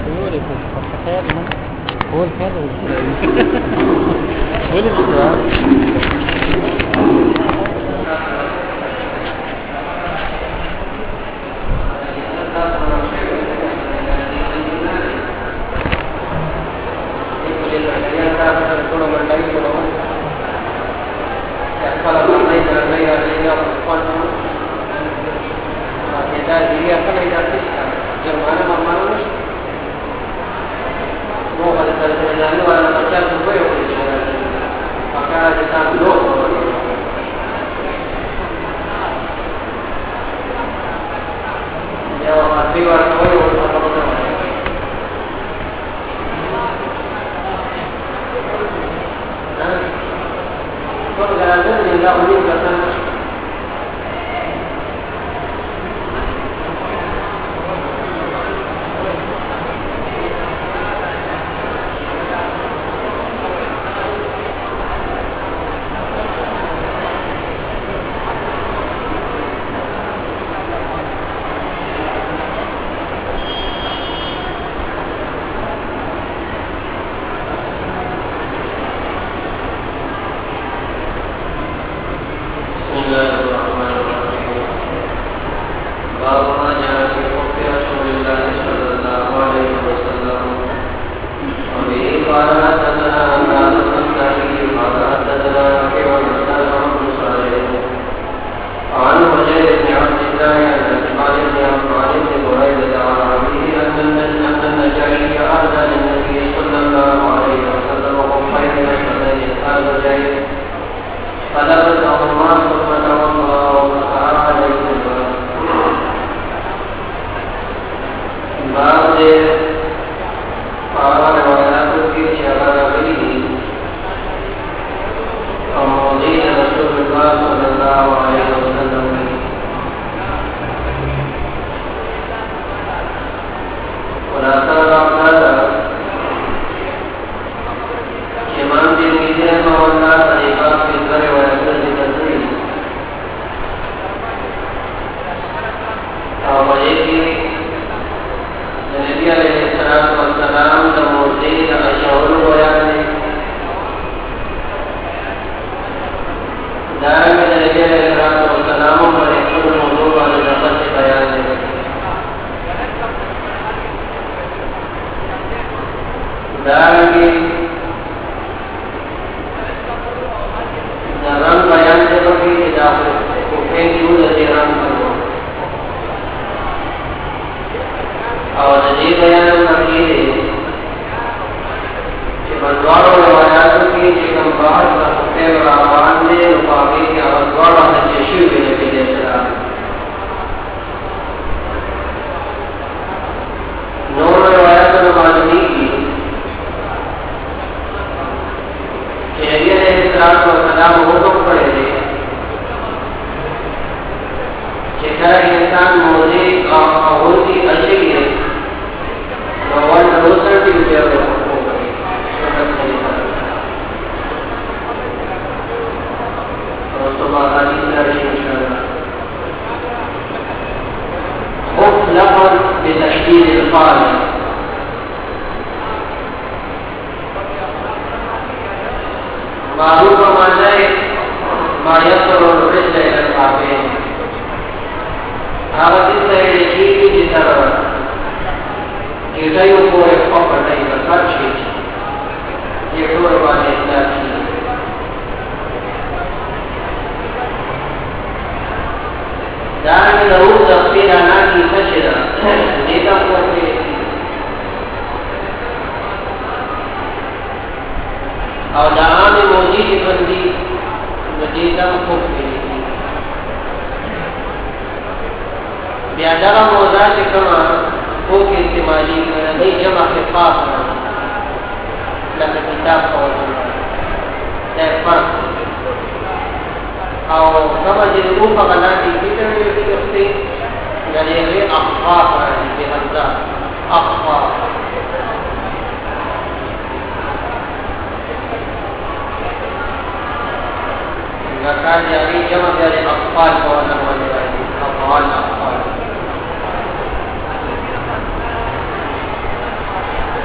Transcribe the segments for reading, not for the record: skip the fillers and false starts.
Boleh pun, pakai mana? Boleh kan? Boleh juga.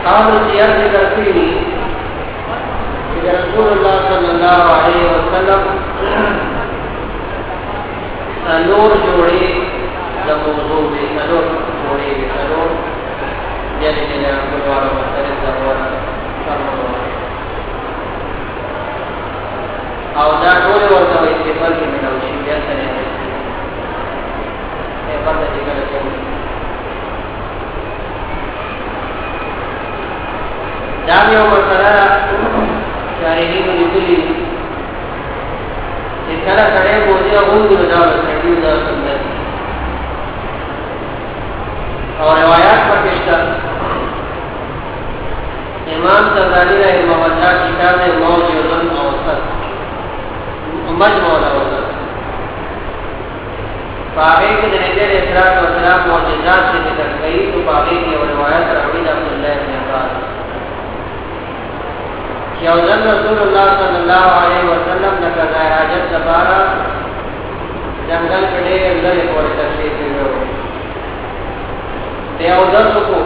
اهل سیار ذکر کړی چې رسول الله صلی الله علیه وسلم نور جوړي د موضوع به نور جوړي به نور یعنی نه کومه مسله ضرورت او دا ټول ورته استعمال کې منو شي بیا سره یې پرده دې کړو دا یو مسله شاعرین لیکلي چې کله کړه بوځي او غوږ دا سړیو دا سنت او روایت پکې شته امام غزالی رحمه الله کتاب موضوع الاوسط مجموع الاوسط باقی کے نبی علیہ الصلوۃ والسلام معجزات سے ذکر کئی تو باقی کی روایت روی عبداللہ بن عباس کہ اذن رسول اللہ صلی اللہ علیہ وسلم نے قضاء حاجت دوبارہ جنگل کڑے اندر ایک اور تشریف لے تے اذن کو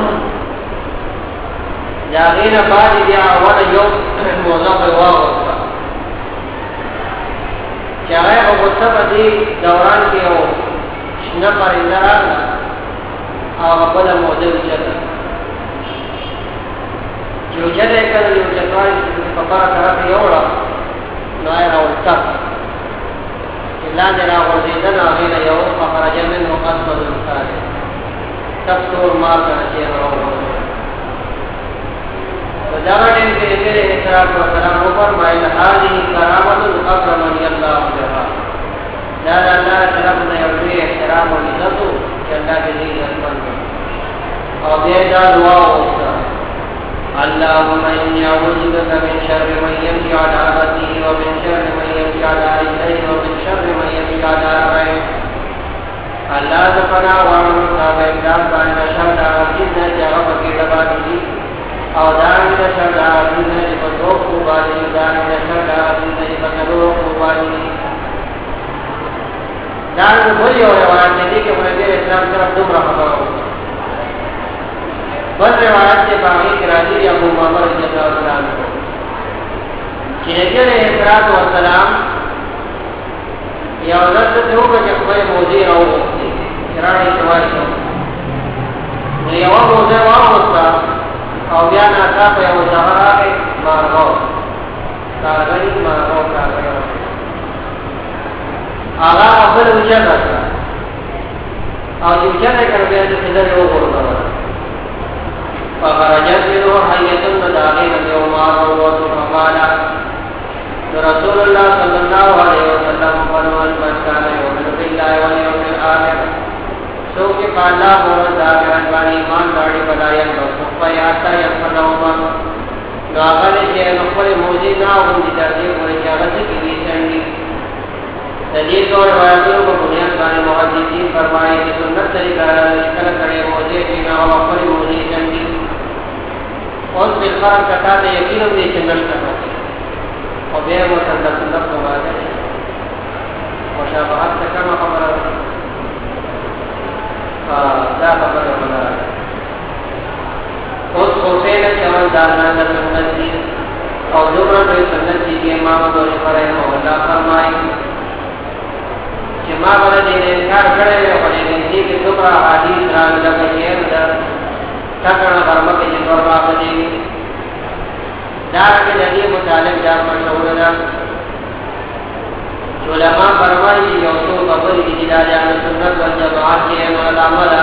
یاغین بعد بیا ول یوم موضوع په واغستا چې هغه په وسط دوران کې او شنه پرنده راغله او په بل موضوع کې یو ځای کړه یو ځای په پاره طرف یو وړه نو یې راوړتا لاندې راوړېدل هغه یو خرج منه قصد الخارج تفسیر مال کنه راوړل وجاءن کے میرے احترام و سلام پر مائل حاضر کرامت اکرمنی اللہ بها لا اللہ طرف نے اپنے احترام و عزت کہ اللہ کے لیے عظمت اور بے دا دعا ہوتا اللهم انی اعوذ بک من شر من یمشی علی عادته ومن شر من یمشی علی رجلیه ومن شر من یمشی علی رأسه اللہ ذکرنا وعلم صاحب اقدام بان شر عظیم نے جواب کی دبا دی او دان د شر عظیم نے په کو باندې دان د شر عظیم نے په کو باندې دان د بولی او روایت دي چې نبی اسلام سره دومره خبره وکړه بل روایت سے باقی راضی ابو معمر رضی اللہ عنہ کہ نبی علیہ السلام یا حضرت ته وګورئ خپل موضوع راوړي کرانه سوال نو یو موضوع واوستا او بیا نه تاسو یو ځهره کې مارغو کارګری مارغو کارګری هغه خپل وجه راځه او چې څنګه کوي چې څنګه یو ورته فخرجت منه حية مداغين يوم عروة فقال رسول الله صلى الله عليه وسلم فرمان من كان يؤمن بالله واليوم الآخر سوء قال لا قول داخل بان ایمان داڑی بداین بسوفا یاتا یفنوما ناغل شیئ نقبل موزی ناغن دی تردیب ورشاغت کی بھی سنڈی تدیر کو روایتوں کو بنیاد بان محدثین فرمائے کہ سنت طریقہ اشکل کرے موزی جینا وقبل موزی سنڈی اور بالخار کتا دے یقین دے چنگل کرنا اور بے مسلط سنت کو بات ہے مشابہت سے کم خبر دا خبر بنا اس حسین چون دارنا کا سنت دی اور دورہ کوئی سنت دی کہ امام دوری پر اللہ فرمائی کہ ماں بنا دین انکار کرے اور انسی کی دورہ حدیث رانگ لگا شیر در تکڑا برمک جنور باقا دی دار کے ذریعے مطالب دار مشہور دا علماء فرمائی یوسو قبر کی جداجان سنت والجماعت کے علامہ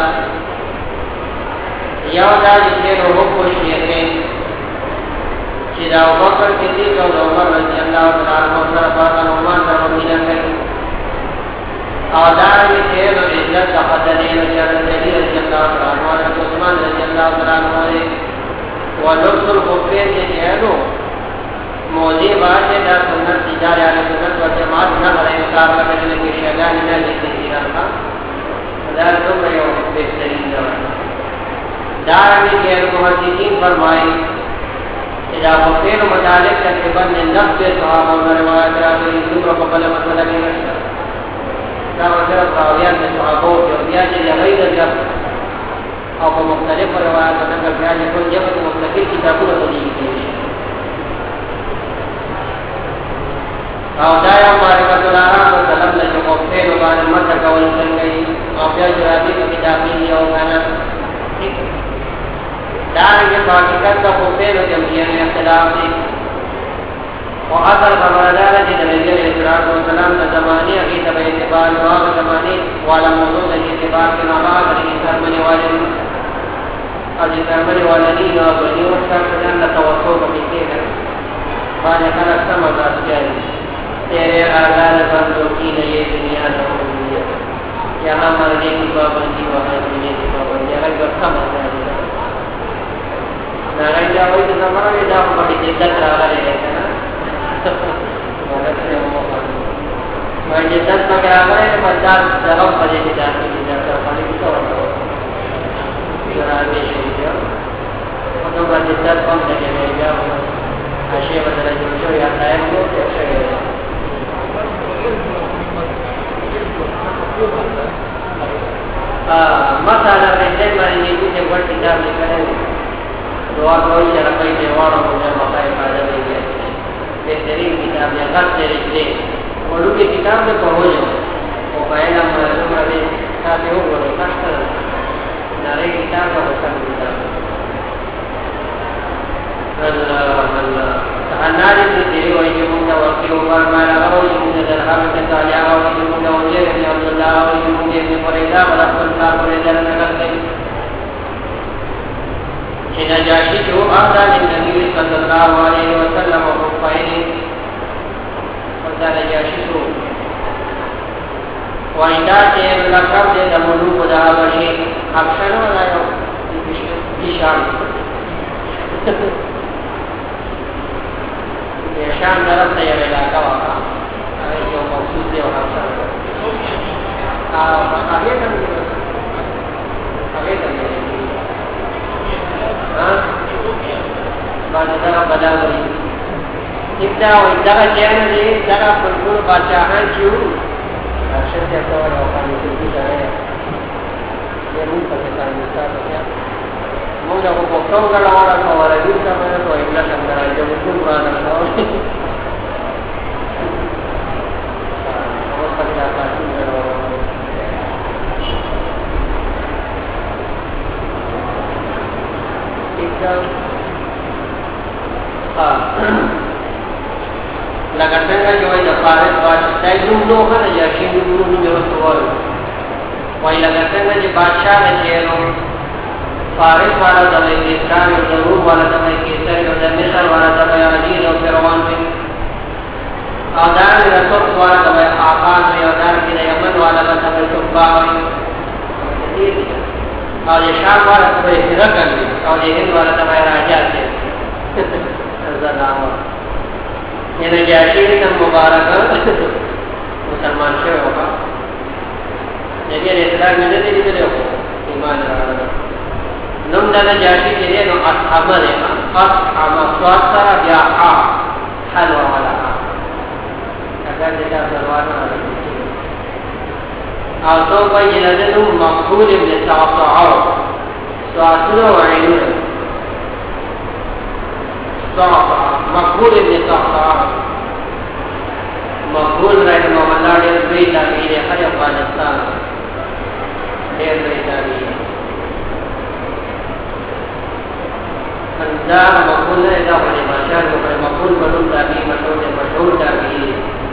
یو دا جسے روح کو شیخین چیدہ بکر کسی کو عمر رضی اللہ عنہ صرفات نعمان در مدینہ کئی اور دار میں شیر و عزت تقدرین جرد علی رضی اللہ عنہ عثمان رضی اللہ عنہ ولبس الخفین سے جہدو موضی بات ہے دا سنت تجاری علی سنت و جماعت نہ بڑے انکار کرنے کی شیطان نہ جیسے تیران کا دار دو یو بہترین دوران دار میں غیر محدثین فرمائے اذا خفین متعلق تقریباً نفس صحابہ و روایت راوی دوسروں کو بلا مسئلہ کی نشتہ دا وصرف راویان سے صحابوں کی اور بیاجی لغیر جب او په مختلف روایتو نه بیا چې ټول یو مختلف کتابونه دي او دا یو معرفت العرب سلام له مفعول باندې مته کول څنګه او بیا جوابي کتابي یو کنه دا یې په حقیقت د مفعول جمعیت اختلاف دي او اثر خبردار دي د نبی صلی الله علیه وسلم د زمانه هغه د اعتبار او د زمانه والا موضوع د اعتبار کې نه بعد د سرمنه والي او د سرمنه والي او د یو څه د توسو په کې ده باندې کله سم راځي तेरे आधार बंदों की न ये दुनिया न होगी यहाँ मरने की पाबंदी वहाँ जीने की पाबंदी अगर व्यवस्था मरना है नारायण जा वही तो हमारा भी जाओ बड़ी जिद्दत रहा रहेगा ना मैं जिद्दत में क्या करें 50 जगह बजे की जाती की जाता पानी की तो जरा भी है तो मैं जिद्दत कम लगे रहेगा आशय बदला जो या टाइम को कैसे مساله په دې باندې چې ورته کتاب لیکل دعا کوي چې راځي دیوالو باندې مخای پاده دی بهترین کتاب یا غټ دی ورته کتاب ته پوهیږي او پایله مرسته دی تاسو وګورئ تاسو نه کتاب او څنګه کتاب الله تعناری دې وایي چې موږ ورته ورمانه راوړو چې د هغه څه تعالی او موږ ولې ابن عبد الله او موږ ابن فريدا ولا خپل فريدا نه کړل چې نجاشي جو اذان النبي صلی الله علیه وسلم او فایل او دا نجاشي جو وایدا چې لقب دې د ملوک د حبشي حبشانو ولایو دي شام شام طرف ته یو علاقه وکړه هغه یو مخصوص دی او هغه باندې دا بدلوي دا او دا چې نه دي دا په ټول بادشاہان چې وو شته ته او باندې دې دا یې موږ په ځان کې موږ هغه په څو غواړو چې ورته دې څه مې کوی نه څنګه راځي موږ ټول باندې نو او په دې تاسو لکه څنګه چې وایي د فارغ بادشاہ نوم نو کنه یا شین نوم یې ورته وایي لکه څنګه چې بادشاہ نه چیرو فارغ والا د اسلام او ضرور والا د کیسر او د مصر والا د عزیز او فرعون په اذان رسول والا د آقاز او اذان کې د یمن والا د تبع او د شام والا د هرقل او د هند والا د راجا دي زناوا ینه جاشي د مبارک مسلمان شوی وکړه نبی اسلام نه دي دي ایمان راوړل نوم د جاشي کې نو اصحاب نه اصحاب سواسره بیا حلوا ولا اگر دې دا سوالونه او تو په جنازو مقبول ابن صعصع سواسره وعينه صعصع مقبول ابن صعصع مقبول رحمه الله دې دوی تعبیر خیر افغانستان دې دوی تعبیر دا مقبول نه دا په ماشاء الله په مقبول بدون تعبیر مشهور تعبیر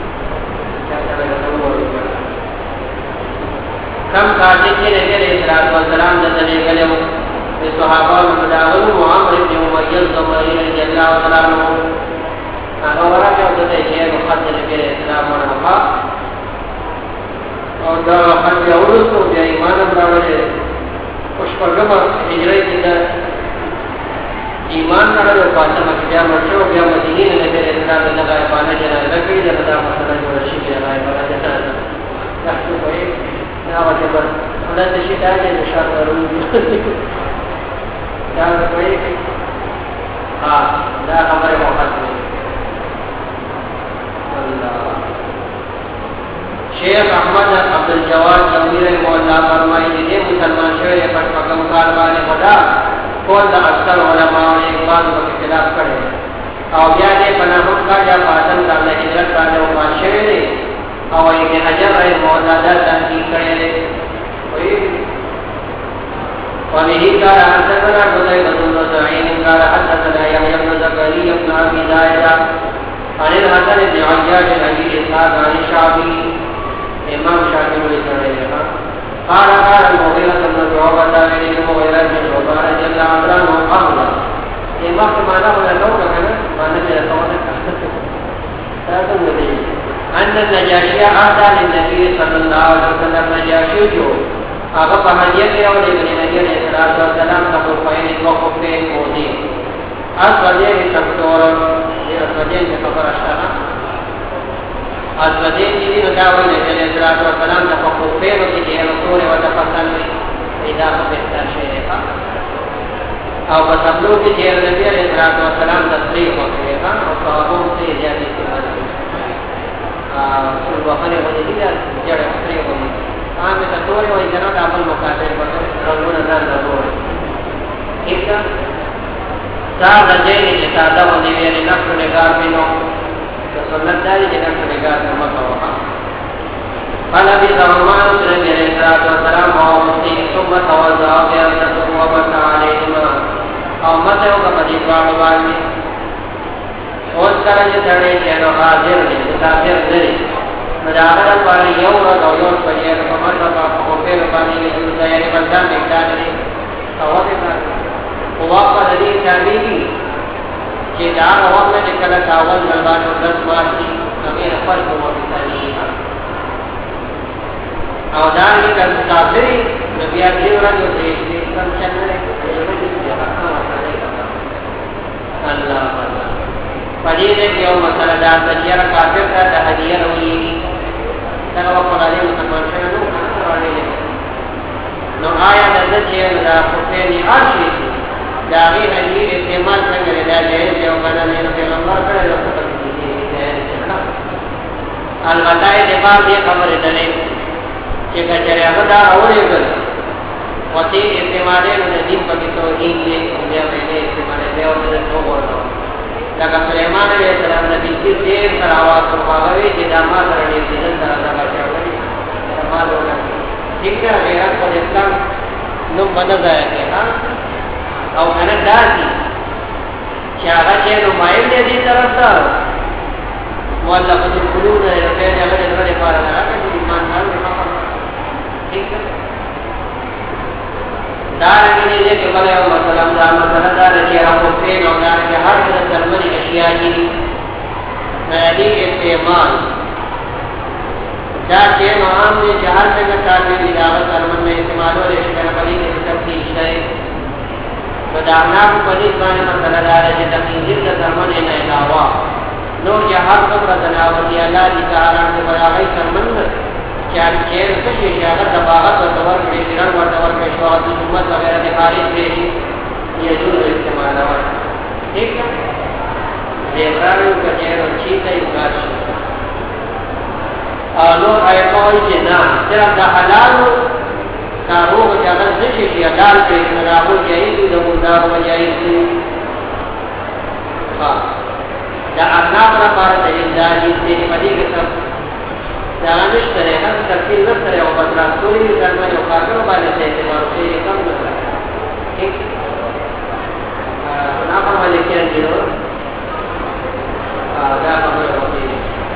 کم کاجه کې نبی اسلام والسلام د دې غلو د صحابه مداول عمر بن امیہ زمری رضی الله تعالی عنہ هغه ورته د دې چې مقدس نبی اسلام ورغه او دا خپل اورسو د ایمان راوړل خوشپرګه هجرت د ایمان راوړل په اساس چې بیا مرشو بیا مدینه نبی اسلام د هغه باندې جنازه کې د مسله جوړ شي د هغه باندې تاسو کوی دا وجه بر ولته شي دا چې نشاط ورو دا کوي دا خبره مخاطب الله شیخ احمد عبد الجواد ضمیر مولانا الله فرمائے کہ مسلمان شوئے پر حکم کار والے خدا کول دا اکثر علماء نے اقبال کو خلاف کرے او بیا دې پناه کا یا پاتن دا نه هجرت باندې او ماشوي دي او یې حجر ای مولانا تحقیق کړي دي وبه قال حدثنا قتيبة بن سعيد قال حدثنا يحيى بن زكريا بن ابي زاهد عن الحسن بن عياش عن ابي اسحاق عن الشعبي امام شافعي رحمه قال قال المغيرة بن شعبة عن المغيرة بن شعبة رضي الله عنه قال امام معنا ولا لو كان معنا من القواعد ان النجاشي اهدى للنبي صلى الله عليه وسلم نجاشي جو هغه په هدیه کې او د نبی عليه الصلاه والسلام ته په پاین وقف په مودي اصلي تکتور دې اصلي څه خبره شته اصلي دې نو دا وایي نبی عليه الصلاه والسلام ته په کوفه کې دې رسول او تفصیل پیدا په بهتر شي او په تبلو کې چې نبی عليه الصلاه والسلام تصریح وکړي او صحابو ته اجازه ورکړه ټول وخت باندې دې جوړ تصریح وکړي عام ته توري وایي جنا د خپل مقاصد په رغونه نه لګول کیږي دا د دې چې تاسو باندې ویلي نفس نگار بینو د سنت داري چې نفس نگار نه مکوه قال ابي زمان النبي عليه الصلاه والسلام او مستي ثم توضا بأرض وبت عليهما او مته او کدي باندې باندې اوس کله چې ځړې چې نو حاضر دي مسافر دي مداغه باندې یو ورځ او یو په یوه په ماته په خپل باندې چې تیارې بندان نکړه دي او هغه او واپس دې چاري چې دا وخت چې کله تاول باندې درس واسي هغه خپل کومه ثاني او دا نه د مسافر نبی دې ورځ دې څنګه چلنه الله الله پدې دې یو مسله دا چې را کافر ته د هدیه وروي دا په قرآن کې مسلمان نو آیا د دې دا په دې ارشي دا غي هدیه استعمال څنګه لري دا یو کنه نه پیغمبر کړه له څه البته دې باندې خبره ده چې کله هغه دا اورېږي وتی استعمال د دین په توحید کې بیا باندې استعمال دی او د توبه لکه سليمان عليه السلام نبی کې ډېر سره आवाज ورغوي چې دا ما سره دې دې سره دا راځي ما له ٹھیک ہے غیرت په اسلام نو باندې ځای او کنه داسي چې هغه چې نو مایل دې طرف ته مولف القلوب نه په دې هغه سره لپاره نه راځي ایمان نه ٹھیک ہے دارنګه دې کې بل یو مثلا دا مثلا دا چې هغه په نو دا چې هر څه درمنې اشیاء دي دې استعمال دا چې نو عام دي چې هر څه کار دي دا درمنې استعمالول شي کنه په دې کې تفصیل شته دا نه په دې باندې مثلا دا چې تفصیل د درمنې نه علاوه نو چې هر څه راځناوي دی الله دې تعالی دې برابرۍ درمنې چار چیر څه شي هغه د باغت او تور کې ډیر ورته ورکړي شو د حکومت وغیرہ د خارج دی یې ټول استعمال اور ٹھیک ہے دیوارو کچیر او چی ته یو کار شي نو آی کوي چې نه صرف د حلال کارو چې هغه څه شي حلال کې راو جایز د مردار او جایز دا اغناب لپاره د انځاجي دې پدې کې دا نشته هغه تفصیل نشته او بدل ټولې درمه یو کارو باندې ته اعتبار کوي کوم نه ٹھیک نه په باندې کې انجو دا خبره وکړي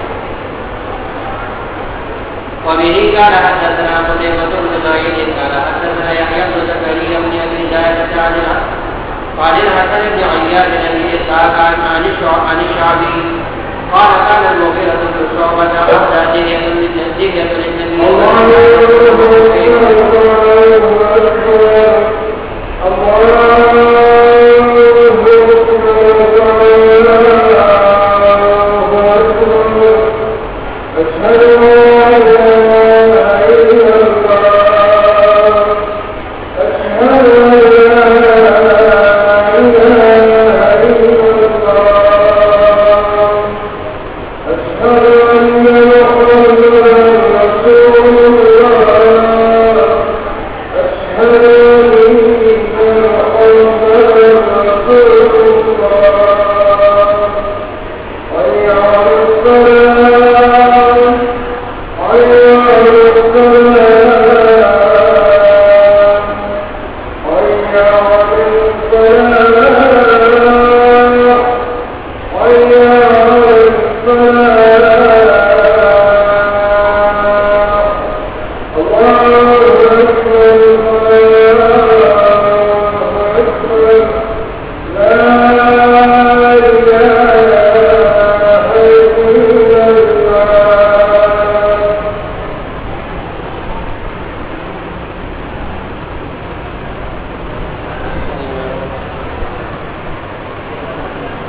وبه قال حدثنا قتيبة بن سعيد قال حدثنا يحيى بن زكريا بن ابي زاهد قال الحسن بن عياش بن ابي اسحاق عن الشعبي قال كان المغيرة بن شعبة أهدى دية للنبي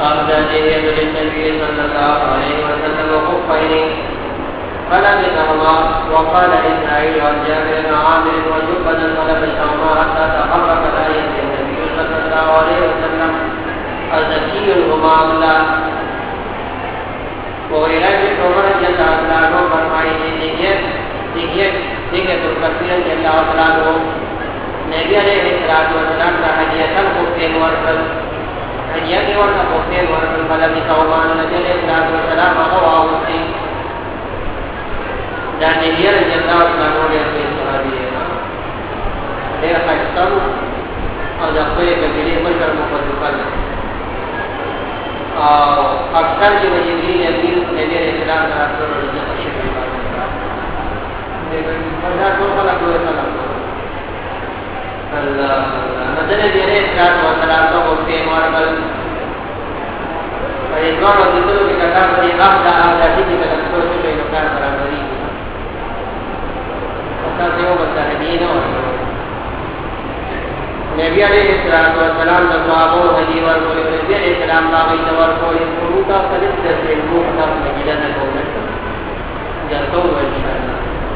أخرجه للنبي صلى الله عليه وسلم وخفين فلبسهما وقال إسرائيل عن جابر بن عامر وجبة فلبسهما حتى تحرك الآية النبي صلى الله عليه وسلم الزكي هما الله وغيره عمر رضي الله عنه فرمائے دیکھیے تو کثیر رضی اللہ عنہ نبی علیہ الصلوۃ والسلام کا ہدیہ کو پیغمبر پر هدیه کې ورته په ورته بلل کومان نبی علیہ الصلوۃ والسلام هغه واوسی دا نبی رضی الله عنه ډېر صحابي ډېر خاصو او د خپل کبیره مشر مفضل او اکثر چې ویلي نبی نبی علیہ السلام سره د شکر دا ټول خلک له سلام الله نظر دې رات او سلام کو په ماربل په دوه د دې کې کار کوي هغه د اځادي کې د ټول څه یو کار برابرۍ تاسو یو بل دې نو نبی علیہ الصلوۃ والسلام د صحابه هدي ورکول نبی علیہ السلام باندې د ورکول پروتا کله د سیمو په مدینه نه کوله جاتو ان شاء الله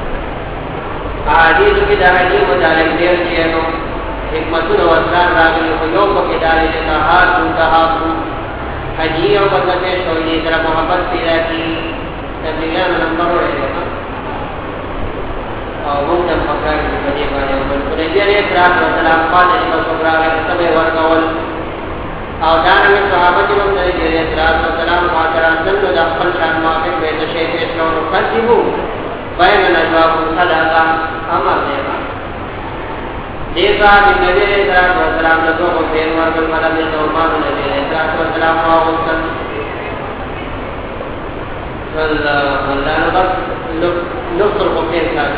حدیث کې دا حدیث متعلق ډیر شي نو حکمتونه ورسره راغلي خو یو پکې دالې ته هاتو حدیث او بدلته شوې تر محبت پیدا کی تبلیغ نمبر ورته او موږ د فکر په دې باندې ورته نبی عليه السلام پاتې په صبره سبه ورکول او دا نه صحابه چې موږ نبی عليه السلام ماجران څنګه د خپل شان مافق به د شی په اسلام کتبو بین نجواب صدقه امر دیما دیتا نبی علیہ السلام نے تو بین ورکل مدد تو ما نبی علیہ السلام واوسن اللہ نصر کو پیر کرتے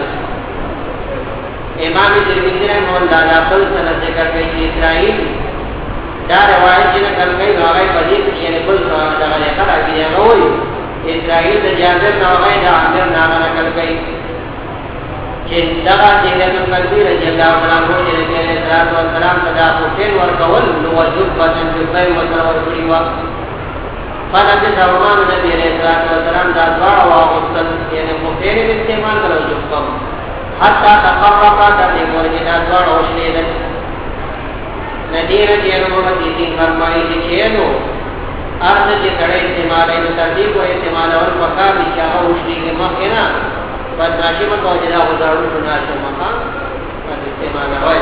امام ترمذی رحمہ اللہ دا بل سند ذکر کئی اسرائیل دا روایت جن کر گئی راوی بدیق یعنی بل دا غلی قرآ کی غوی اسرائیل دا جابر نوغی دا عامر ناغا نکل گئی چین دغا دیلت القلبی رضی اللہ عنہ جی رضی اللہ والسلام صدا حسین ورکول نوجب بطن جبائی وطرور کریوا فلد سرمان نبی علیہ السلام دا دوار واغسطن یعنی حسین استعمال کرو جبکم حتی تقرقا تردی مورجی دا دوار وشلیدن ندیر جیرو محدیثین فرمائی لکھینو ارد چې کړه استعمال یې ترتیب او استعمال او پکار دي چې هغه وشلي کې مخکې نه پس راشي مکو چې دا وځاړو نه شي مخه پس استعمال وای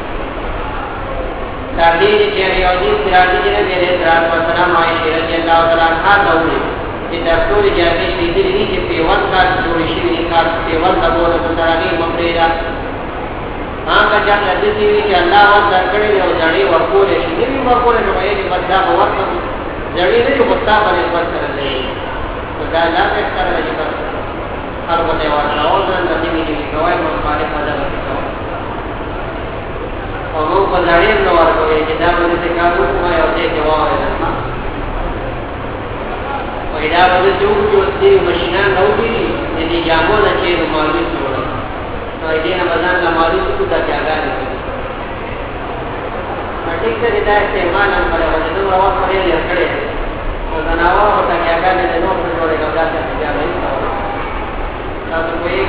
ترتیب چې یو دي راځي چې دې رات په سلام عائشہ رضی الله تعالی عنها دوی چې د ټول جامې دې چې په وخت جوړ شي دي کار په وخت باندې څنګه مفریدا هغه چې دې چې الله او ذکرې او ځړې ورکول شي دې ورکول نو یې په دا وخت جڑی نے جو مطلب پر اسپر کر لے تو دا لا کے کر لے پر ہر بنے والا اور نبی نے گواہی مخالف ادا کیا اور وہ بازارے نو اور کوئی جدا بنے سے کارو کو ہے اور یہ جواب ہے نا وہدا بنے جو دې مشینہ نو دی دې جامو نه چې معلوم جوړه تو دې نه بازار کا معلوم کو دا جگہ نه ٹھیک سے ہدایت استعمال ہم کرے ہو جنوں روا کرے لے کڑے اور بناوا ہوتا کیا کرنے دے نو چھوڑے گا جاتے ہیں کیا نہیں تھا تو کوئی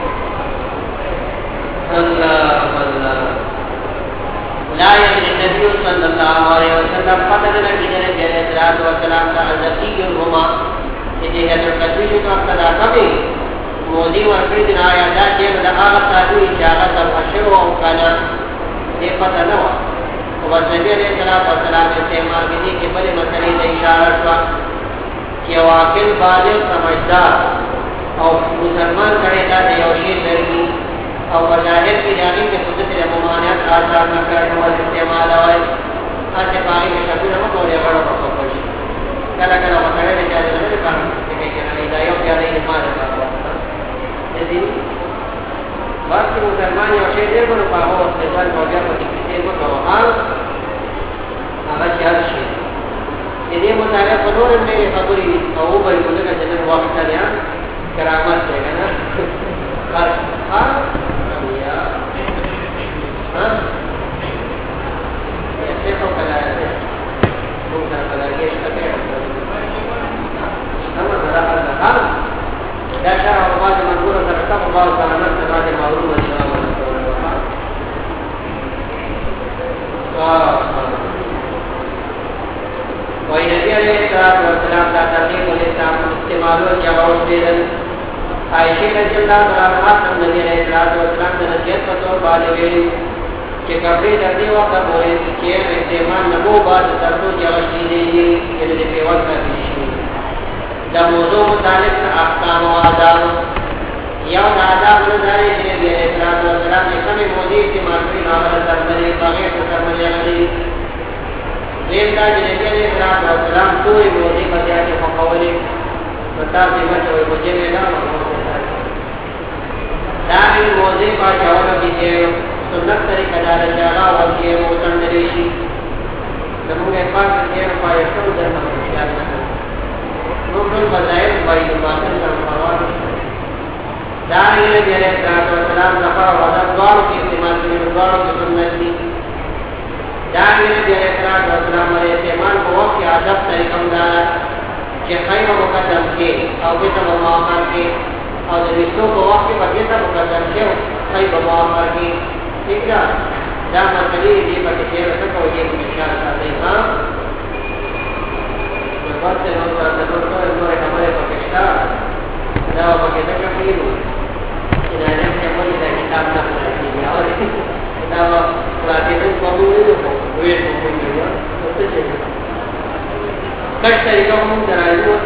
اللہ لا يدري النبي صلى الله عليه وسلم قدر نبی علیہ الصلوۃ والسلام کا ذکی ہما کہ ہے جو تدویج کا قضا کبھی مودی ورکڑی دن آیا دا کہ دا هغه تدویج چې هغه تبشر او کنا دې پتہ نه و نبی علیہ السلام استعمال کی کہ بڑے مسئلے سے اشارہ ہوا کہ واقع بالغ سمجھدار اور مسلمان کھڑے تھا یوشین لڑکی اور مجاہد کی جانب کے قدرت ممانعت آثار نہ کرنے والے استعمال ہوئے ہر پانی میں شبیر ہم کو بڑا پکا پڑی کلا کلا مسئلے میں جائے نہیں کہا کہ نہیں دایو کیا نہیں مان رہا جی وقت مسلمان یوشین دے کو پاو استعمال ہو گیا تو کسی کو توہار هغه چار شي دې مطالعه په نور نه خبرې او به موږ څنګه چې وخت لري کرامت دی کنه ها یا ها څه په کله ده موږ سره کې شته نو دا راځه دا شرع او بعض منظور سره تاسو بعض کلمات سره د معروف وای نبی علیہ الصلوۃ والسلام دا ترتیب الاسلام استعمال او جواب دیدل عائشہ رضی اللہ عنہا نبی علیہ الصلوۃ والسلام د نصیحت په تور باندې ویلي چې کپڑے د دې وخت پورې چې استعمال نه وو بعد ترته جواب دی چې د پیوال کوي دا موضوع متعلق احکام او آداب یو د آداب نه ځای چې نبی علیہ الصلوۃ والسلام یې کومې موضوع استعمال کړی نو هغه ترمنې بغیر ترمنې لري دیتا چې نبی علیہ الصلوۃ والسلام ټول موضوع په ځای کې فقولې پتا دې مچو په جنې نه دا یې موضوع په جواب کې چې سنت طریقه دار جلا او کې موتندري شي زموږه پاک دې په یو څه درته خیال نه نو ټول بدایي باندې باطل سره پرواز دا یې نبی علیہ الصلوۃ والسلام لپاره ودا دوار کې استعمال کړي دوار کې سنت دي دا یې نبی علیہ الصلوۃ والسلام باندې استعمال په وخت کې ادب طریقه دا چې خیر مقدم کې او به ته مؤخر کې او د رښتو په وخت کې به ته مقدم کې خیر مؤخر کې ٹھیک ده دا مسلې دې په کې څه کوي چې مثال ساتي ها په وخت نو تر څو نور خبره پکښتا دا په کې څه کوي چې دا نه چې موږ دا کتاب نه کوي او دا راځي نو په موږ وې په موږ څه چې کښ طریقه موږ درایو